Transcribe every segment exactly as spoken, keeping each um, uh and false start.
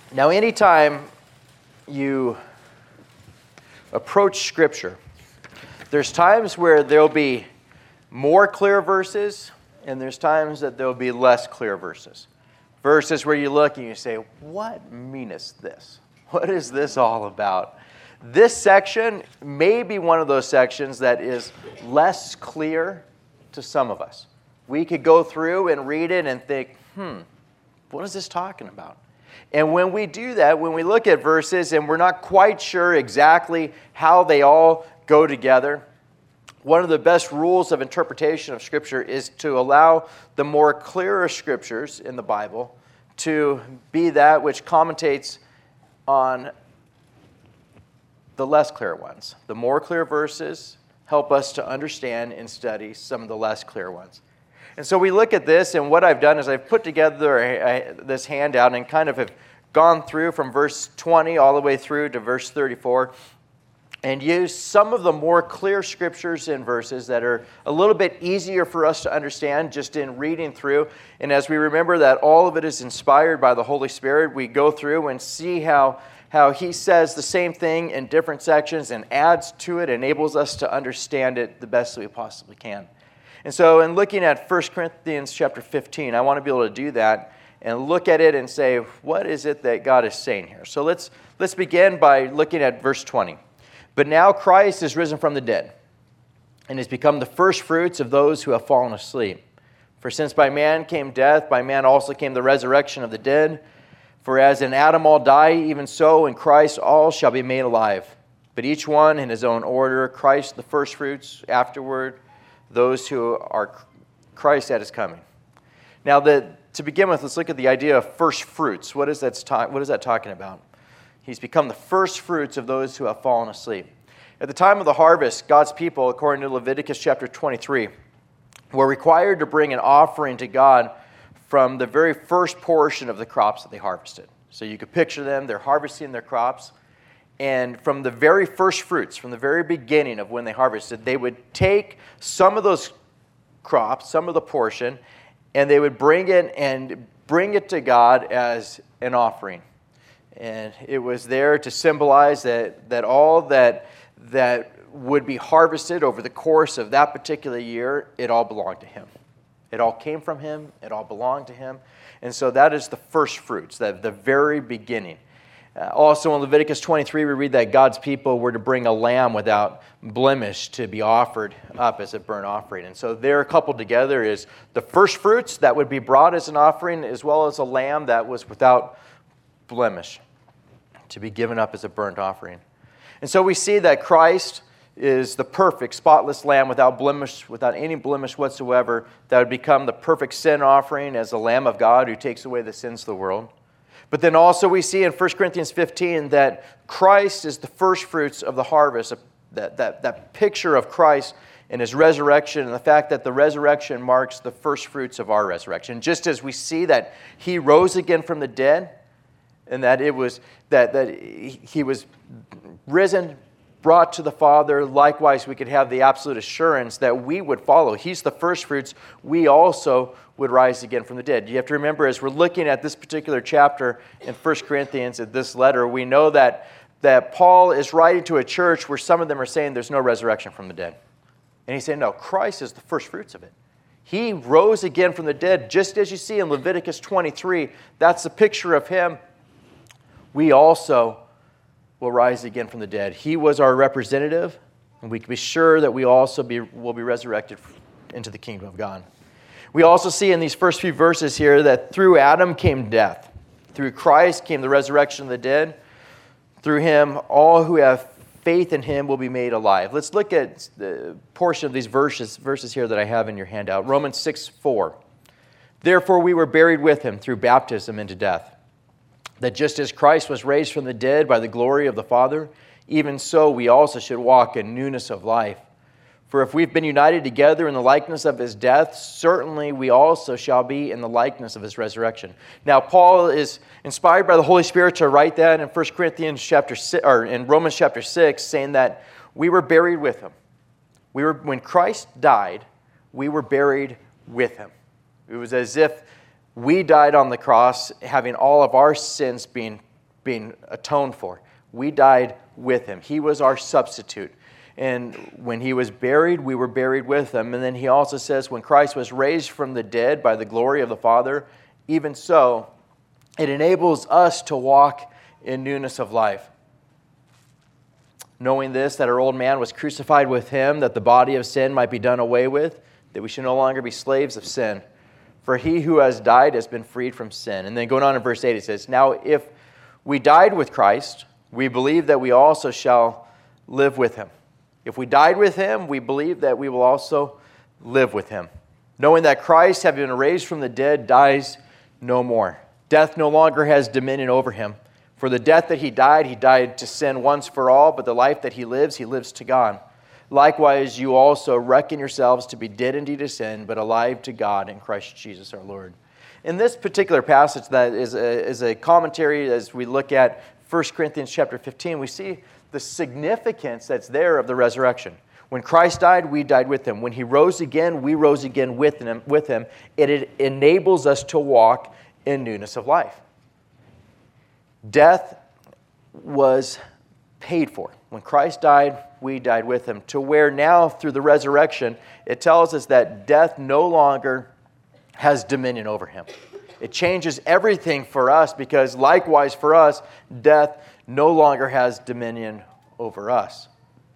Now, anytime you approach Scripture, there's times where there'll be more clear verses, and there's times that there'll be less clear verses. Verses where you look and you say, what meaneth this? What is this all about? This section may be one of those sections that is less clear to some of us. We could go through and read it and think, hmm, what is this talking about? And when we do that, when we look at verses and we're not quite sure exactly how they all go together, one of the best rules of interpretation of Scripture is to allow the more clearer Scriptures in the Bible to be that which commentates on the less clear ones. The more clear verses help us to understand and study some of the less clear ones. And so we look at this, and what I've done is I've put together a, a, this handout and kind of have gone through from verse twenty all the way through to verse thirty-four and used some of the more clear scriptures and verses that are a little bit easier for us to understand just in reading through. And as we remember that all of it is inspired by the Holy Spirit, we go through and see how, how He says the same thing in different sections and adds to it, enables us to understand it the best that we possibly can. And so in looking at First Corinthians chapter fifteen, I want to be able to do that and look at it and say, what is it that God is saying here? So let's let's begin by looking at verse twenty. But now Christ is risen from the dead and has become the first fruits of those who have fallen asleep. For since by man came death, by man also came the resurrection of the dead. For as in Adam all die, even so in Christ all shall be made alive. But each one in his own order, Christ the first fruits, afterward those who are Christ at His coming. Now, the, to begin with, let's look at the idea of first fruits. What is that, ta- what is that talking about? He's become the first fruits of those who have fallen asleep. At the time of the harvest, God's people, according to Leviticus chapter twenty-three, were required to bring an offering to God from the very first portion of the crops that they harvested. So you could picture them, they're harvesting their crops, and from the very first fruits, from the very beginning of when they harvested, they would take some of those crops, some of the portion, and they would bring it and bring it to God as an offering. And it was there to symbolize that, that all that, that would be harvested over the course of that particular year, it all belonged to Him. It all came from Him. It all belonged to Him. And so that is the first fruits, the, the very beginning. Uh, also in Leviticus twenty-three, we read that God's people were to bring a lamb without blemish to be offered up as a burnt offering. And so they're coupled together is the first fruits that would be brought as an offering, as well as a lamb that was without blemish to be given up as a burnt offering. And so we see that Christ is the perfect, spotless lamb without blemish, without any blemish whatsoever, that would become the perfect sin offering as the Lamb of God who takes away the sins of the world. But then also we see in First Corinthians fifteen that Christ is the first fruits of the harvest, that, that, that picture of Christ and His resurrection, and the fact that the resurrection marks the first fruits of our resurrection. Just as we see that He rose again from the dead, and that it was that, that He was risen, brought to the Father, likewise we could have the absolute assurance that we would follow. He's the first fruits. We also would rise again from the dead. You have to remember, as we're looking at this particular chapter in First Corinthians, at this letter, we know that, that Paul is writing to a church where some of them are saying there's no resurrection from the dead. And he's saying, no, Christ is the first fruits of it. He rose again from the dead, just as you see in Leviticus twenty-three. That's the picture of Him. We also will rise again from the dead. He was our representative, and we can be sure that we also be, will be resurrected into the kingdom of God. We also see in these first few verses here that through Adam came death. Through Christ came the resurrection of the dead. Through Him, all who have faith in Him will be made alive. Let's look at the portion of these verses, verses here that I have in your handout. Romans six four. Therefore we were buried with Him through baptism into death, that just as Christ was raised from the dead by the glory of the Father, even so we also should walk in newness of life. For if we've been united together in the likeness of His death, certainly we also shall be in the likeness of His resurrection. Now, Paul is inspired by the Holy Spirit to write that in First Corinthians chapter six, or in Romans chapter six, saying that we were buried with Him. We were when Christ died, we were buried with Him. It was as if we died on the cross, having all of our sins being being atoned for. We died with him. He was our substitute. And when he was buried, we were buried with him. And then he also says, when Christ was raised from the dead by the glory of the Father, even so, it enables us to walk in newness of life. Knowing this, that our old man was crucified with him, that the body of sin might be done away with, that we should no longer be slaves of sin. For he who has died has been freed from sin. And then going on in verse eight, it says, now if we died with Christ, we believe that we also shall live with him. If we died with him, we believe that we will also live with him. Knowing that Christ, having been raised from the dead, dies no more. Death no longer has dominion over him. For the death that he died, he died to sin once for all, but the life that he lives, he lives to God. Likewise, you also reckon yourselves to be dead indeed to sin, but alive to God in Christ Jesus our Lord. In this particular passage that is a, is a commentary as we look at First Corinthians chapter fifteen, we see the significance that's there of the resurrection. When Christ died, we died with him. When he rose again, we rose again with him. With him. It, it enables us to walk in newness of life. Death was paid for. When Christ died, we died with him. To where now, through the resurrection, it tells us that death no longer has dominion over him. It changes everything for us because likewise for us, death no longer has dominion over us.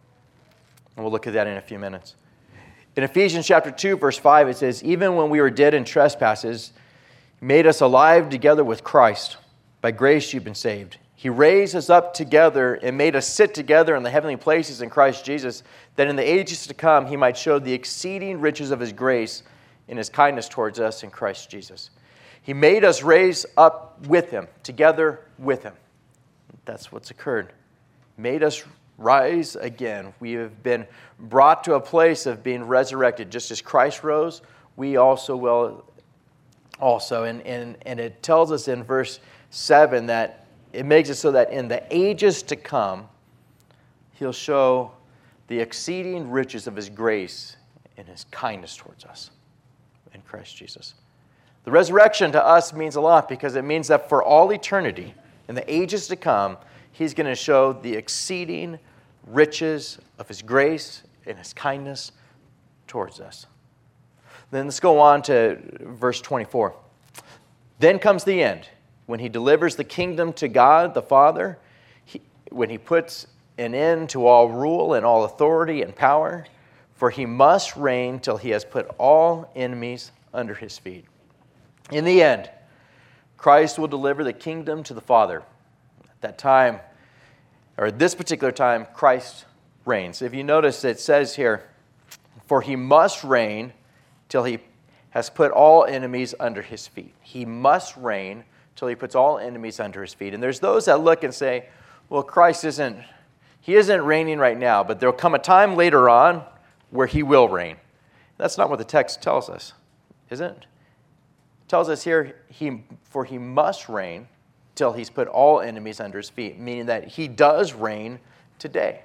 And we'll look at that in a few minutes. In Ephesians chapter two, verse five, it says, even when we were dead in trespasses, he made us alive together with Christ. By grace you've been saved. He raised us up together and made us sit together in the heavenly places in Christ Jesus, that in the ages to come he might show the exceeding riches of his grace in his kindness towards us in Christ Jesus. He made us raise up with him, together with him. That's what's occurred. Made us rise again. We have been brought to a place of being resurrected. Just as Christ rose, we also will also. And, and, and it tells us in verse seven that it makes it so that in the ages to come, he'll show the exceeding riches of his grace and his kindness towards us in Christ Jesus. The resurrection to us means a lot because it means that for all eternity, in the ages to come, he's going to show the exceeding riches of his grace and his kindness towards us. Then let's go on to verse twenty-four. Then comes the end, when he delivers the kingdom to God the Father, he, when he puts an end to all rule and all authority and power, for he must reign till he has put all enemies under his feet. In the end, Christ will deliver the kingdom to the Father. At that time, or at this particular time, Christ reigns. If you notice, it says here, for he must reign till he has put all enemies under his feet. He must reign till he puts all enemies under his feet. And there's those that look and say, well, Christ isn't, he isn't reigning right now, but there'll come a time later on where he will reign. That's not what the text tells us, is it? It tells us here, he, for he must reign till he's put all enemies under his feet, meaning that he does reign today.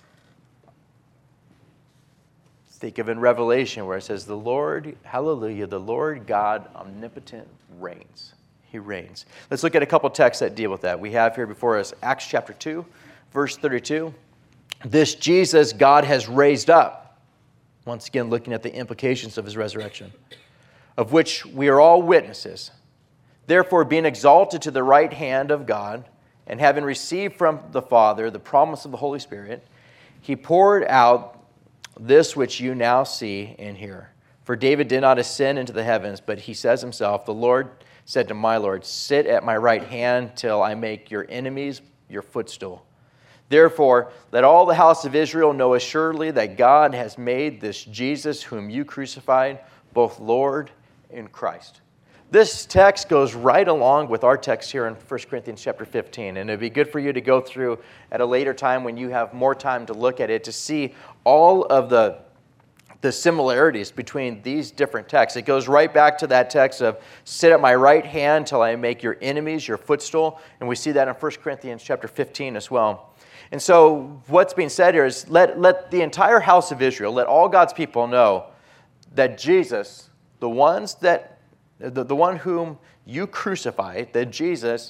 Think of in Revelation where it says, the Lord, hallelujah, the Lord God omnipotent reigns. He reigns. Let's look at a couple texts that deal with that. We have here before us Acts chapter two, verse thirty-two. This Jesus God has raised up. Once again, looking at the implications of his resurrection, of which we are all witnesses. Therefore, being exalted to the right hand of God, and having received from the Father the promise of the Holy Spirit, he poured out this which you now see and hear. For David did not ascend into the heavens, but he says himself, the Lord said to my Lord, sit at my right hand till I make your enemies your footstool. Therefore, let all the house of Israel know assuredly that God has made this Jesus whom you crucified, both Lord and Christ. This text goes right along with our text here in First Corinthians chapter fifteen. And it'd be good for you to go through at a later time when you have more time to look at it to see all of the the similarities between these different texts. It goes right back to that text of sit at my right hand till I make your enemies your footstool. And we see that in First Corinthians chapter fifteen as well. And so what's being said here is let, let the entire house of Israel, let all God's people know that Jesus, the ones that, the, the one whom you crucified, that Jesus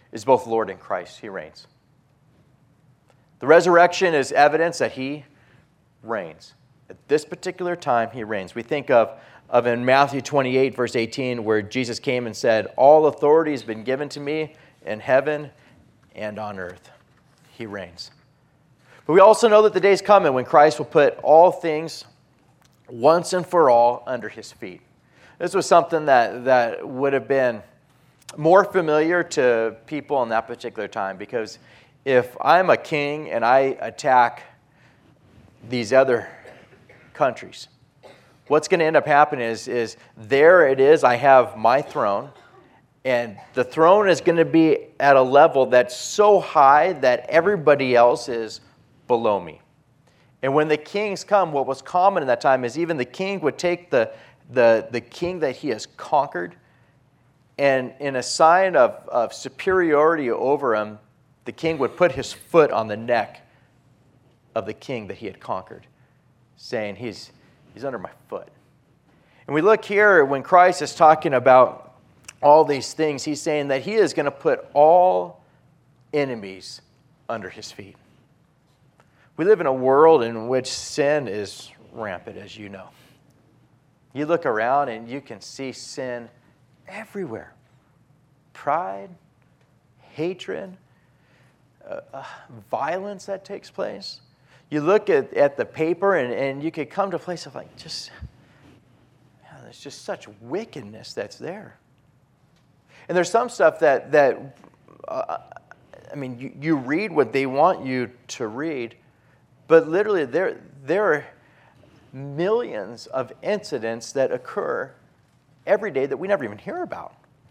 is both Lord and Christ. He reigns. The resurrection is evidence that he reigns. At this particular time, he reigns. We think of, of in Matthew twenty-eight, verse eighteen, where Jesus came and said, all authority has been given to me in heaven and on earth. He reigns. But we also know that the day is coming when Christ will put all things once and for all under his feet. This was something that, that would have been more familiar to people in that particular time, because if I'm a king and I attack these other countries, what's going to end up happening is, is there it is, I have my throne, and the throne is going to be at a level that's so high that everybody else is below me. And when the kings come, what was common in that time is even the king would take the, the, the king that he has conquered, and in a sign of, of superiority over him, the king would put his foot on the neck of the king that he had conquered, saying, he's, he's under my foot. And we look here when Christ is talking about all these things, he's saying that he is going to put all enemies under his feet. We live in a world in which sin is rampant, as you know. You look around and you can see sin everywhere. Pride, hatred, uh, uh, violence that takes place. You look at, at the paper and, and you could come to a place of like, just, man, there's just such wickedness that's there. And there's some stuff that, that uh, I mean, you, you read what they want you to read, but literally there, there are millions of incidents that occur every day that we never even hear about.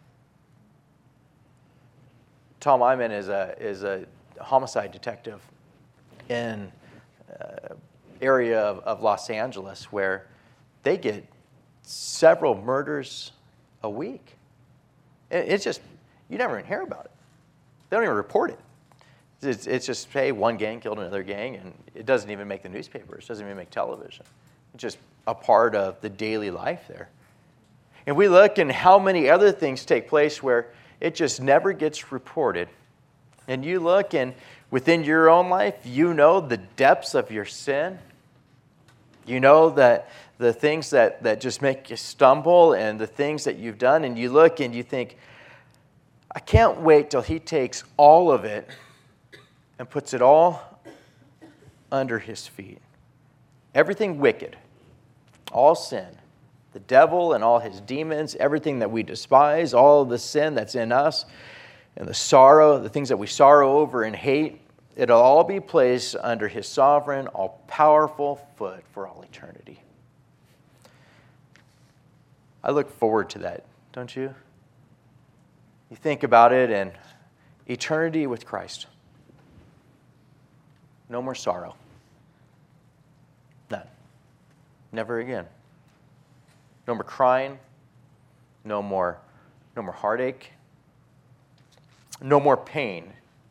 Tom Iman is a, is a homicide detective in uh, area of, of Los Angeles where they get several murders a week. It, it's just, you never even hear about it. They don't even report it. It's, it's just, hey, one gang killed another gang, and it doesn't even make the newspapers. It doesn't even make television. It's just a part of the daily life there. And we look and how many other things take place where it just never gets reported. And you look and within your own life, you know the depths of your sin. You know that the things that, that just make you stumble and the things that you've done. And you look and you think, I can't wait till he takes all of it and puts it all under his feet. Everything wicked, all sin, the devil and all his demons, everything that we despise, all of the sin that's in us, and the sorrow, the things that we sorrow over and hate, it'll all be placed under his sovereign, all-powerful foot for all eternity. I look forward to that, don't you? You think about it, and eternity with Christ. No more sorrow. None. Never again. No more crying. No more, no more heartache. No more pain.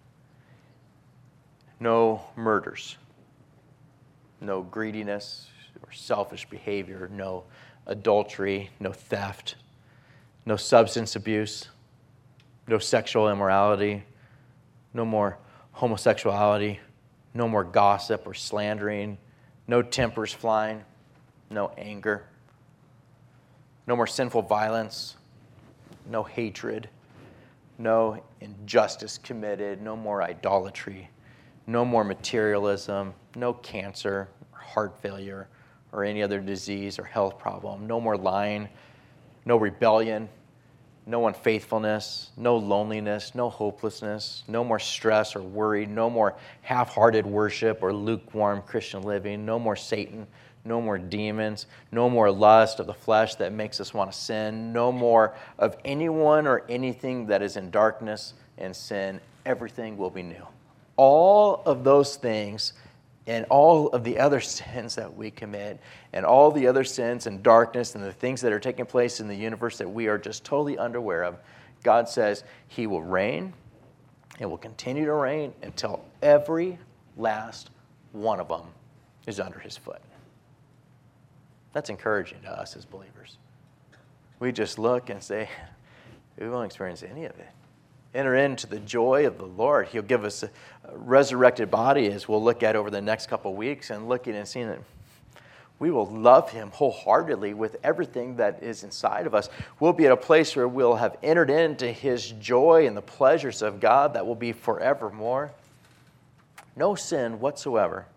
No murders. No greediness or selfish behavior. No adultery. No theft. No substance abuse. No sexual immorality. No more homosexuality. No more gossip or slandering. No tempers flying. No anger. No more sinful violence. No hatred. No injustice committed. No more idolatry. No more materialism. No cancer, or heart failure, or any other disease or health problem. No more lying. No rebellion. No unfaithfulness, no loneliness, no hopelessness, no more stress or worry, no more half-hearted worship or lukewarm Christian living, no more Satan, no more demons, no more lust of the flesh that makes us want to sin, no more of anyone or anything that is in darkness and sin. Everything will be new. All of those things and all of the other sins that we commit and all the other sins and darkness and the things that are taking place in the universe that we are just totally unaware of, God says he will reign and will continue to reign until every last one of them is under his foot. That's encouraging to us as believers. We just look and say, we won't experience any of it. enter into the joy of the Lord. He'll give us a resurrected body, as we'll look at over the next couple of weeks, and looking and seeing that we will love him wholeheartedly with everything that is inside of us. We'll be at a place where we'll have entered into his joy and the pleasures of God that will be forevermore. No sin whatsoever.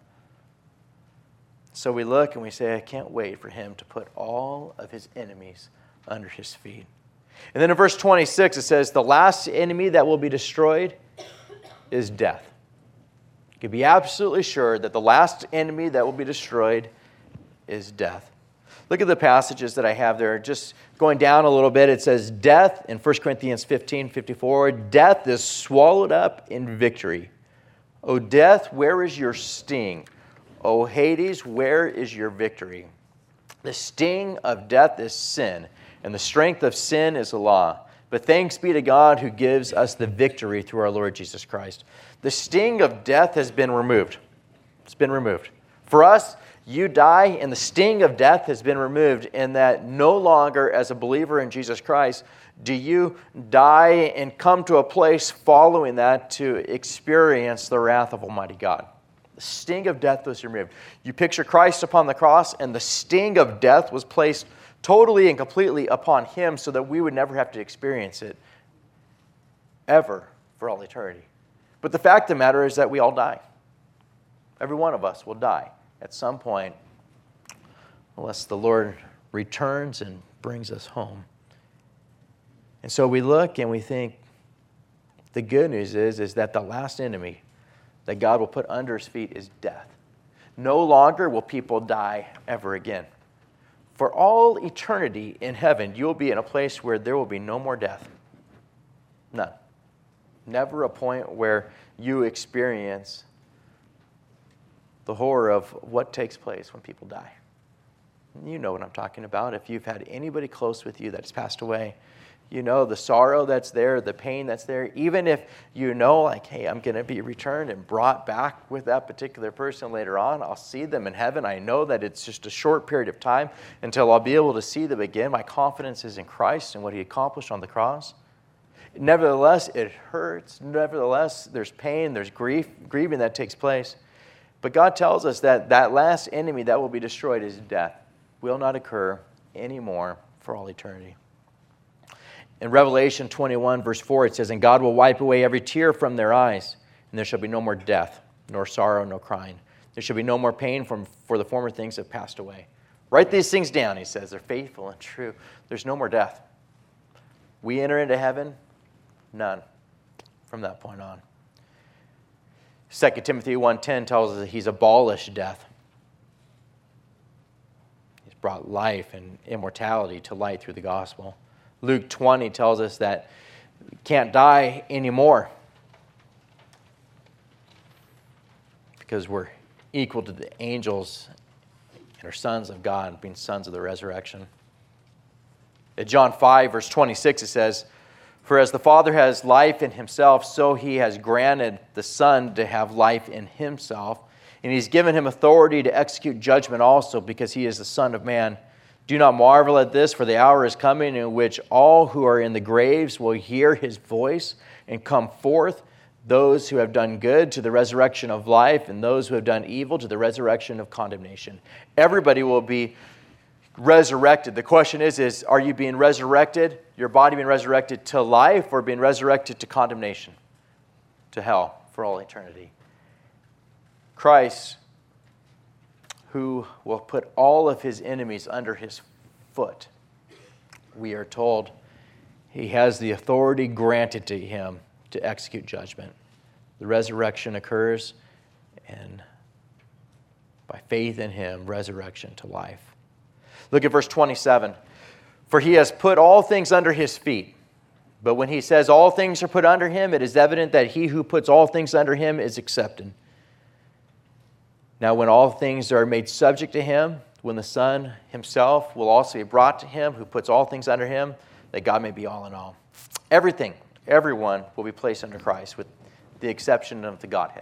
So we look and we say, I can't wait for him to put all of his enemies under his feet. And then in verse twenty-six, it says, the last enemy that will be destroyed is death. You can be absolutely sure that the last enemy that will be destroyed is death. Look at the passages that I have there. Just going down a little bit, it says, death, in First Corinthians fifteen fifty-four, death is swallowed up in victory. O death, where is your sting? O Hades, where is your victory? The sting of death is sin, and the strength of sin is the law. But thanks be to God who gives us the victory through our Lord Jesus Christ. The sting of death has been removed. It's been removed. For us, you die, and the sting of death has been removed, in that no longer, as a believer in Jesus Christ, do you die and come to a place following that to experience the wrath of Almighty God. The sting of death was removed. You picture Christ upon the cross, and the sting of death was placed totally and completely upon him so that we would never have to experience it ever for all eternity. But the fact of the matter is that we all die. Every one of us will die at some point, unless the Lord returns and brings us home. And so we look and we think, the good news is, is that the last enemy that God will put under his feet is death. No longer will people die ever again. For all eternity in heaven, you will be in a place where there will be no more death. None. Never a point where you experience the horror of what takes place when people die. You know what I'm talking about. If you've had anybody close with you that's passed away, you know the sorrow that's there, the pain that's there. Even if you know, like, hey, I'm going to be returned and brought back with that particular person later on. I'll see them in heaven. I know that it's just a short period of time until I'll be able to see them again. My confidence is in Christ and what he accomplished on the cross. Nevertheless, it hurts. Nevertheless, there's pain, there's grief, grieving that takes place. But God tells us that that last enemy that will be destroyed is death. Will not occur anymore for all eternity. In Revelation twenty-one, verse four, it says, and God will wipe away every tear from their eyes, and there shall be no more death, nor sorrow, nor crying. There shall be no more pain, from, for the former things have passed away. Write these things down, he says. They're faithful and true. There's no more death. We enter into heaven, none from that point on. Second Timothy one ten tells us that he's abolished death. He's brought life and immortality to light through the gospel. Luke twenty tells us that we can't die anymore because we're equal to the angels and are sons of God, being sons of the resurrection. At John five, verse twenty-six, it says, for as the Father has life in himself, so he has granted the Son to have life in himself. And he's given him authority to execute judgment also, because he is the Son of Man. Do not marvel at this, for the hour is coming in which all who are in the graves will hear his voice and come forth, those who have done good to the resurrection of life, and those who have done evil to the resurrection of condemnation. Everybody will be resurrected. The question is, is are you being resurrected, your body being resurrected to life, or being resurrected to condemnation, to hell for all eternity? Christ, who will put all of his enemies under his foot, we are told he has the authority granted to him to execute judgment. The resurrection occurs, and by faith in him, resurrection to life. Look at verse twenty-seven. For he has put all things under his feet. But when he says all things are put under him, it is evident that he who puts all things under him is accepted. Now when all things are made subject to him, when the Son himself will also be brought to him, who puts all things under him, that God may be all in all. Everything, everyone will be placed under Christ, with the exception of the Godhead.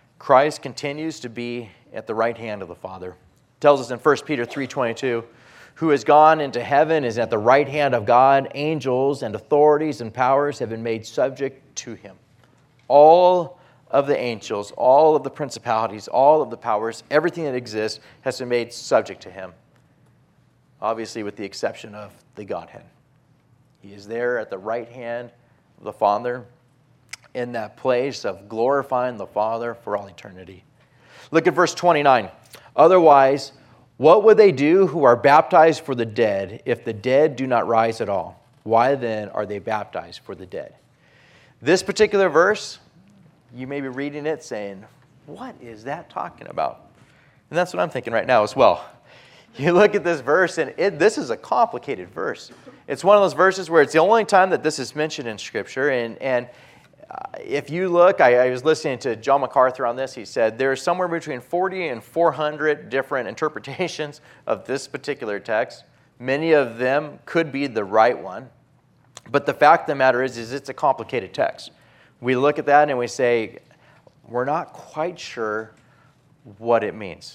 Christ continues to be at the right hand of the Father. It tells us in First Peter three twenty-two, who has gone into heaven, is at the right hand of God. Angels and authorities and powers have been made subject to him. All of the angels, all of the principalities, all of the powers, everything that exists has been made subject to him. Obviously, with the exception of the Godhead. He is there at the right hand of the Father in that place of glorifying the Father for all eternity. Look at verse twenty-nine. Otherwise, what would they do who are baptized for the dead if the dead do not rise at all? Why then are they baptized for the dead? This particular verse, you may be reading it saying, what is that talking about? And that's what I'm thinking right now as well. You look at this verse, and it, this is a complicated verse. It's one of those verses where it's the only time that this is mentioned in Scripture. And, and uh, if you look, I, I was listening to John MacArthur on this. He said there's somewhere between forty and four hundred different interpretations of this particular text. Many of them could be the right one. But the fact of the matter is, is it's a complicated text. We look at that and we say, we're not quite sure what it means.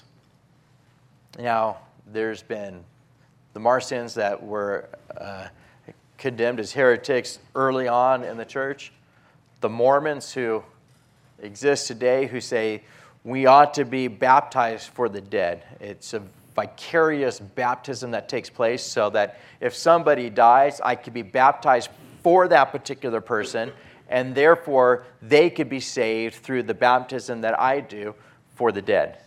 Now, there's been the Marcions that were uh, condemned as heretics early on in the church. The Mormons who exist today who say we ought to be baptized for the dead. It's a vicarious baptism that takes place so that if somebody dies, I could be baptized for that particular person, and therefore they could be saved through the baptism that I do for the dead.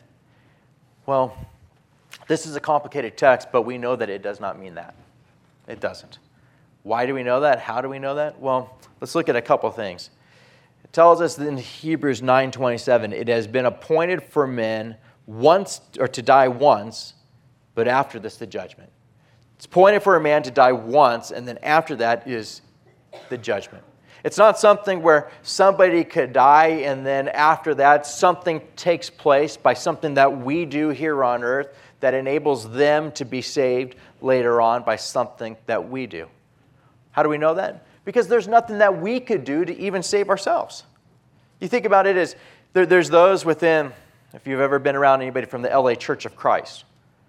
Well, this is a complicated text, but we know that it does not mean that. It doesn't. Why do we know that? How do we know that? Well, let's look at a couple things. It tells us in Hebrews nine twenty-seven, it has been appointed for men once or to die once, but after this the judgment. It's appointed for a man to die once, and then after that is the judgment. It's not something where somebody could die and then after that something takes place by something that we do here on earth that enables them to be saved later on by something that we do. How do we know that? Because there's nothing that we could do to even save ourselves. You think about it as there, there's those within, if you've ever been around anybody from the L A Church of Christ,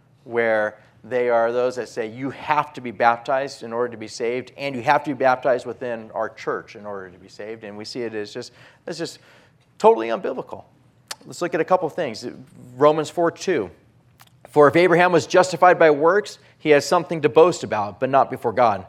where they are those that say you have to be baptized in order to be saved, and you have to be baptized within our church in order to be saved. And we see it as just, it's just totally unbiblical. Let's look at a couple of things. Romans four two. For if Abraham was justified by works, he has something to boast about, but not before God.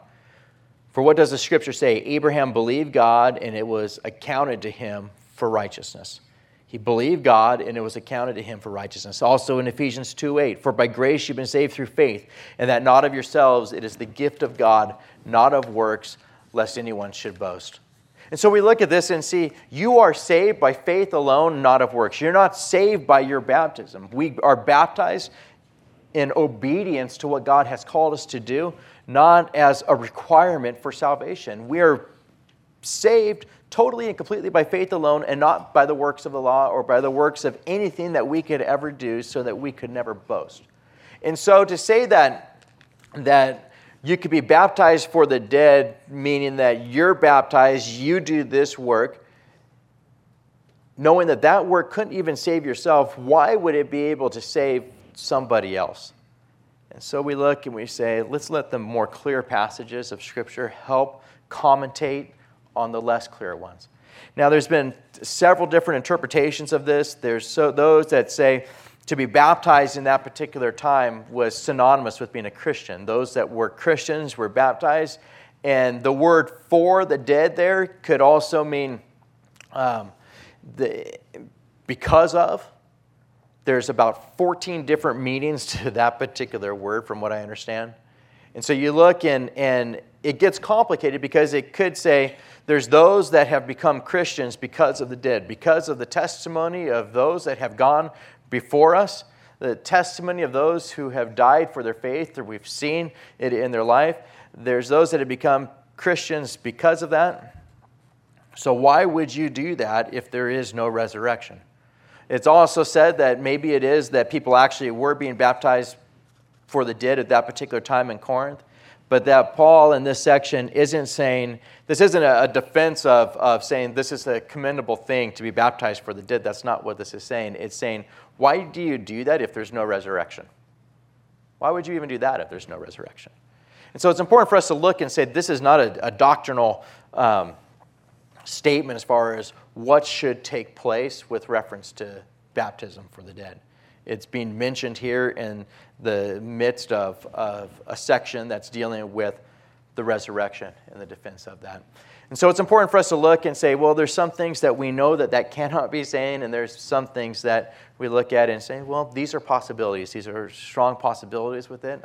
For what does the Scripture say? Abraham believed God, and it was accounted to him for righteousness. He believed God, and it was accounted to him for righteousness. Also in Ephesians two eight, for by grace you've been saved through faith, and that not of yourselves, it is the gift of God, not of works, lest anyone should boast. And so we look at this and see, you are saved by faith alone, not of works. You're not saved by your baptism. We are baptized in obedience to what God has called us to do, not as a requirement for salvation. We are saved totally and completely by faith alone and not by the works of the law or by the works of anything that we could ever do so that we could never boast. And so to say that, that you could be baptized for the dead, meaning that you're baptized, you do this work, knowing that that work couldn't even save yourself, why would it be able to save somebody else? And so we look and we say, let's let the more clear passages of Scripture help commentate on the less clear ones. Now, there's been several different interpretations of this. There's so those that say to be baptized in that particular time was synonymous with being a Christian. Those that were Christians were baptized. And the word for the dead there could also mean um, the, because of. There's about fourteen different meanings to that particular word from what I understand. And so you look and, and it gets complicated because it could say there's those that have become Christians because of the dead, because of the testimony of those that have gone before us, the testimony of those who have died for their faith, or we've seen it in their life. There's those that have become Christians because of that. So why would you do that if there is no resurrection? It's also said that maybe it is that people actually were being baptized for the dead at that particular time in Corinth, but that Paul in this section isn't saying, this isn't a defense of, of saying this is a commendable thing to be baptized for the dead. That's not what this is saying. It's saying, why do you do that if there's no resurrection? Why would you even do that if there's no resurrection? And so it's important for us to look and say this is not a, a doctrinal um, statement as far as what should take place with reference to baptism for the dead. It's being mentioned here in the midst of, of a section that's dealing with the resurrection and the defense of that. And so it's important for us to look and say, well, there's some things that we know that that cannot be saying, and there's some things that we look at and say, well, these are possibilities. These are strong possibilities with it.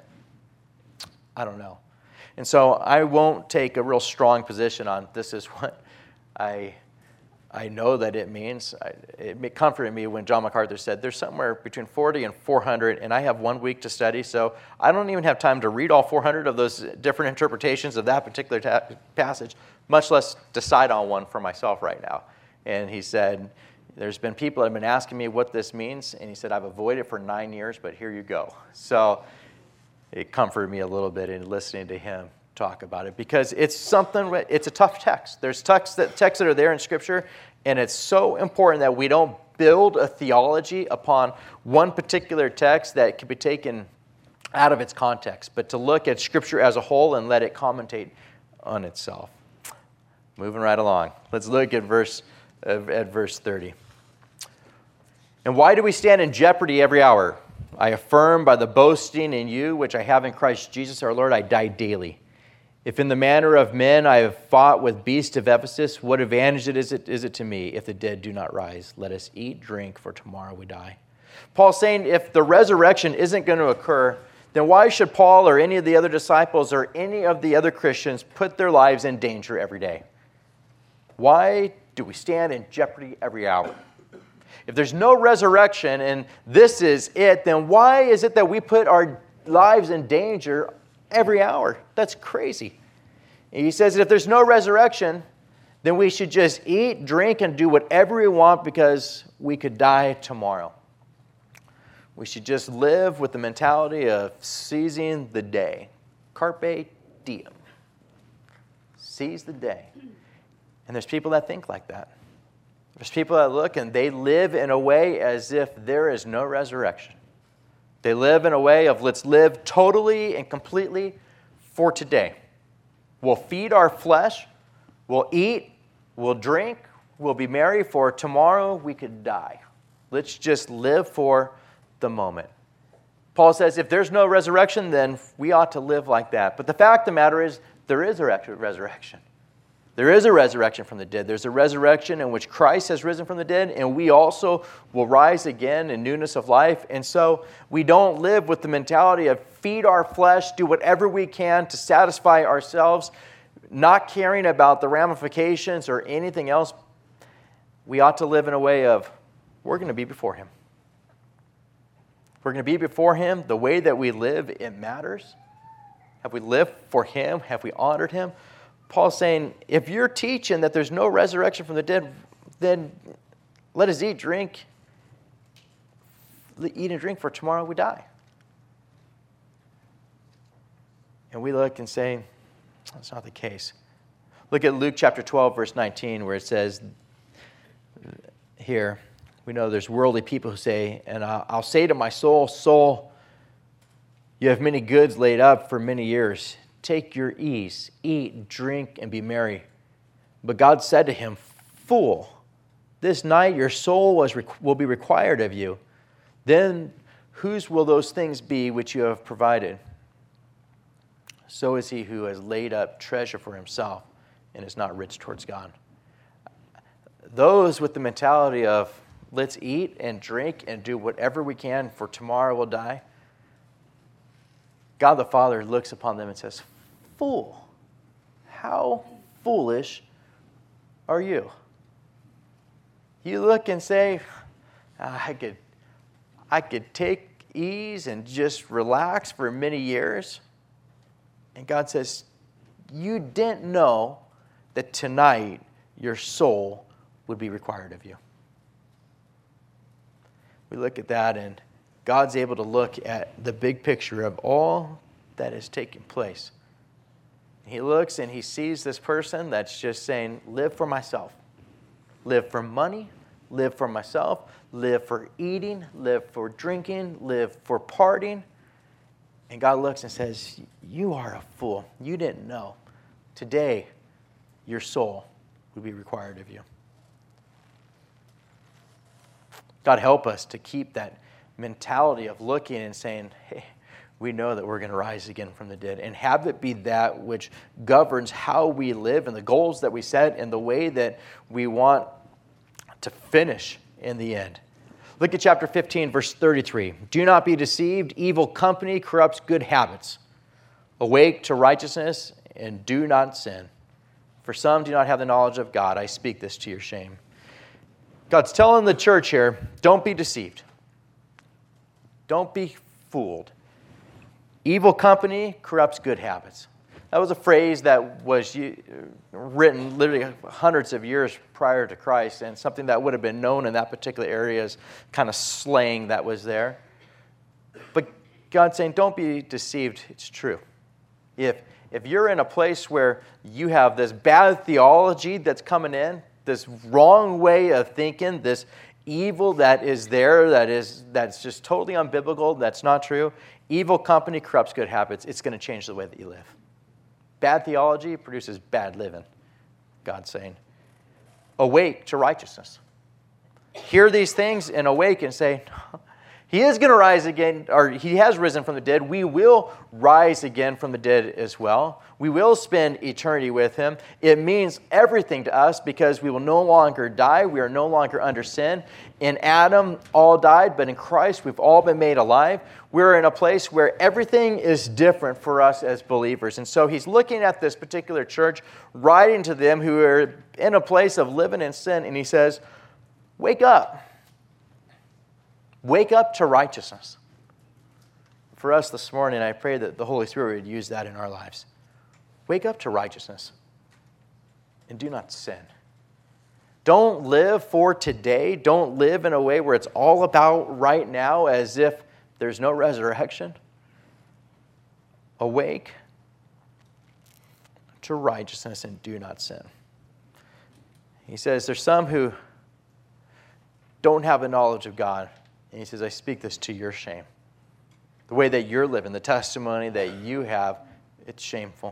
I don't know. And so I won't take a real strong position on this is what I I know that it means. I, it comforted me when John MacArthur said there's somewhere between forty and four hundred, and I have one week to study, so I don't even have time to read all four hundred of those different interpretations of that particular ta- passage, much less decide on one for myself right now. And he said, there's been people that have been asking me what this means, and he said, I've avoided it for nine years, but here you go. So it comforted me a little bit in listening to him talk about it, because it's something, it's a tough text. There's texts that, texts that are there in Scripture, and it's so important that we don't build a theology upon one particular text that can be taken out of its context, but to look at Scripture as a whole and let it commentate on itself. Moving right along. Let's look at verse, uh, at verse thirty. And why do we stand in jeopardy every hour? I affirm by the boasting in you, which I have in Christ Jesus our Lord, I die daily. If in the manner of men I have fought with beasts of Ephesus, what advantage is it, is it to me if the dead do not rise? Let us eat, drink, for tomorrow we die. Paul's saying if the resurrection isn't going to occur, then why should Paul or any of the other disciples or any of the other Christians put their lives in danger every day? Why do we stand in jeopardy every hour? If there's no resurrection and this is it, then why is it that we put our lives in danger every hour? That's crazy. And he says that if there's no resurrection, then we should just eat, drink, and do whatever we want because we could die tomorrow. We should just live with the mentality of seizing the day. Carpe diem. Seize the day. And there's people that think like that. There's people that look and they live in a way as if there is no resurrection. They live in a way of let's live totally and completely for today. We'll feed our flesh, we'll eat, we'll drink, we'll be merry, for tomorrow we could die. Let's just live for the moment. Paul says if there's no resurrection, then we ought to live like that. But the fact of the matter is there is a resurrection. There is a resurrection from the dead. There's a resurrection in which Christ has risen from the dead, and we also will rise again in newness of life. And so we don't live with the mentality of feed our flesh, do whatever we can to satisfy ourselves, not caring about the ramifications or anything else. We ought to live in a way of we're going to be before Him. We're going to be before Him. The way that we live, it matters. Have we lived for Him? Have we honored Him? Paul's saying, if you're teaching that there's no resurrection from the dead, then let us eat, drink, eat and drink, for tomorrow we die. And we look and say, that's not the case. Look at Luke chapter twelve, verse nineteen, where it says here, we know there's worldly people who say, and I'll say to my soul, soul, you have many goods laid up for many years. Take your ease, eat, drink, and be merry. But God said to him, fool, this night your soul was, will be required of you. Then whose will those things be which you have provided? So is he who has laid up treasure for himself and is not rich towards God. Those with the mentality of let's eat and drink and do whatever we can, for tomorrow we'll die. God the Father looks upon them and says, fool, how foolish are you? You look and say, I could, I could take ease and just relax for many years. And God says, you didn't know that tonight your soul would be required of you. We look at that, and God's able to look at the big picture of all that is taking place. He looks and he sees this person that's just saying, live for myself. Live for money, live for myself, live for eating, live for drinking, live for partying. And God looks and says, you are a fool. You didn't know. Today, your soul would be required of you. God, help us to keep that mentality of looking and saying, hey, we know that we're going to rise again from the dead, and have it be that which governs how we live and the goals that we set and the way that we want to finish in the end. Look at chapter fifteen, verse thirty-three. Do not be deceived. Evil company corrupts good habits. Awake to righteousness and do not sin. For some do not have the knowledge of God. I speak this to your shame. God's telling the church here, don't be deceived. Don't be fooled. Evil company corrupts good habits. That was a phrase that was written literally hundreds of years prior to Christ, and something that would have been known in that particular area as kind of slang that was there. But God's saying, don't be deceived. It's true. If, if you're in a place where you have this bad theology that's coming in, this wrong way of thinking, this evil that is there, that is that's just totally unbiblical, that's not true. Evil company corrupts good habits. It's going to change the way that you live. Bad theology produces bad living, God's saying. Awake to righteousness. Hear these things and awake and say, he is going to rise again, or he has risen from the dead. We will rise again from the dead as well. We will spend eternity with him. It means everything to us because we will no longer die. We are no longer under sin. In Adam, all died, but in Christ, we've all been made alive. We're in a place where everything is different for us as believers. And so he's looking at this particular church, writing to them who are in a place of living in sin, and he says, wake up. Wake up to righteousness. For us this morning, I pray that the Holy Spirit would use that in our lives. Wake up to righteousness and do not sin. Don't live for today. Don't live in a way where it's all about right now as if there's no resurrection. Awake to righteousness and do not sin. He says there's some who don't have the knowledge of God. And he says, I speak this to your shame. The way that you're living, the testimony that you have, it's shameful.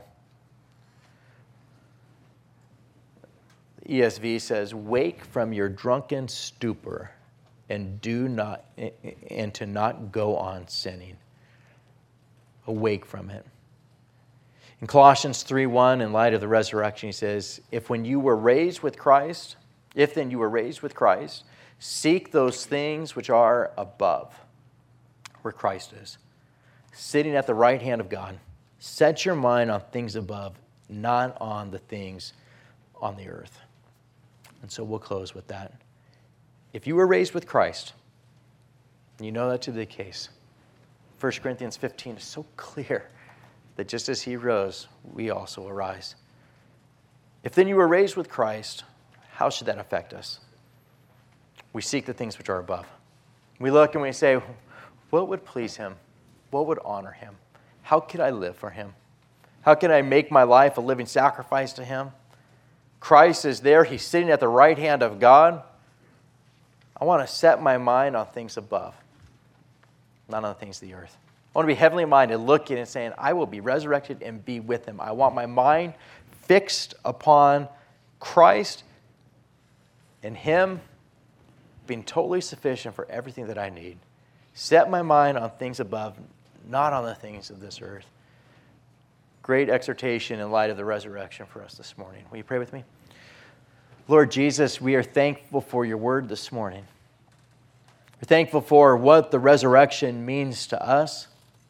The E S V says, wake from your drunken stupor and do not and to not go on sinning. Awake from it. In Colossians three one, in light of the resurrection, he says, if when you were raised with Christ, if then you were raised with Christ, seek those things which are above, where Christ is, sitting at the right hand of God. Set your mind on things above, not on the things on the earth. And so we'll close with that. If you were raised with Christ, you know that to be the case. First Corinthians fifteen is so clear that just as he rose, we also will rise. If then you were raised with Christ, how should that affect us? We seek the things which are above. We look and we say, what would please him? What would honor him? How could I live for him? How can I make my life a living sacrifice to him? Christ is there. He's sitting at the right hand of God. I want to set my mind on things above, not on the things of the earth. I want to be heavenly minded, looking and saying, I will be resurrected and be with him. I want my mind fixed upon Christ and him being totally sufficient for everything that I need. Set my mind on things above, not on the things of this earth. Great exhortation in light of the resurrection for us this morning. Will you pray with me? Lord Jesus, we are thankful for your word this morning. We're thankful for what the resurrection means to us.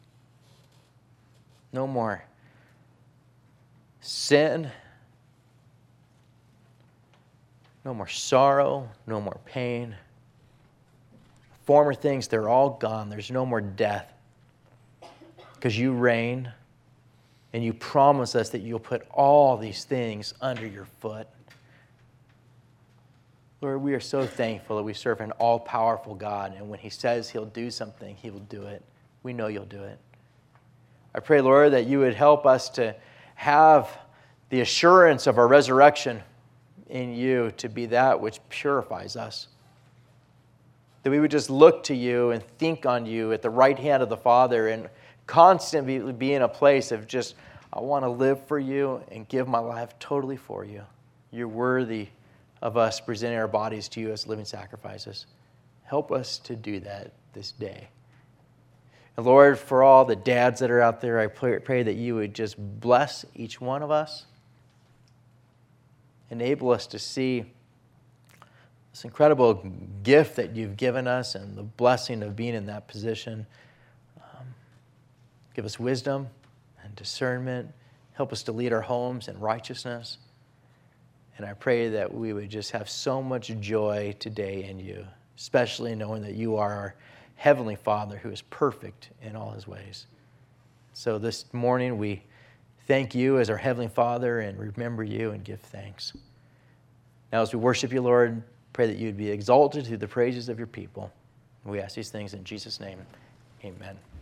No more sin. No more sorrow. No more pain. Former things, they're all gone. There's no more death. Because you reign, and you promise us that you'll put all these things under your foot. Lord, we are so thankful that we serve an all-powerful God, and when he says he'll do something, he will do it. We know you'll do it. I pray, Lord, that you would help us to have the assurance of our resurrection in you to be that which purifies us. That we would just look to you and think on you at the right hand of the Father and constantly be in a place of just, I want to live for you and give my life totally for you. You're worthy of us presenting our bodies to you as living sacrifices. Help us to do that this day. And Lord, for all the dads that are out there, I pray, pray that you would just bless each one of us. Enable us to see this incredible gift that you've given us and the blessing of being in that position. Um, give us wisdom and discernment. Help us to lead our homes in righteousness. And I pray that we would just have so much joy today in you, especially knowing that you are our Heavenly Father who is perfect in all his ways. So this morning we thank you as our Heavenly Father and remember you and give thanks. Now as we worship you, Lord, pray that you would be exalted through the praises of your people. We ask these things in Jesus' name. Amen.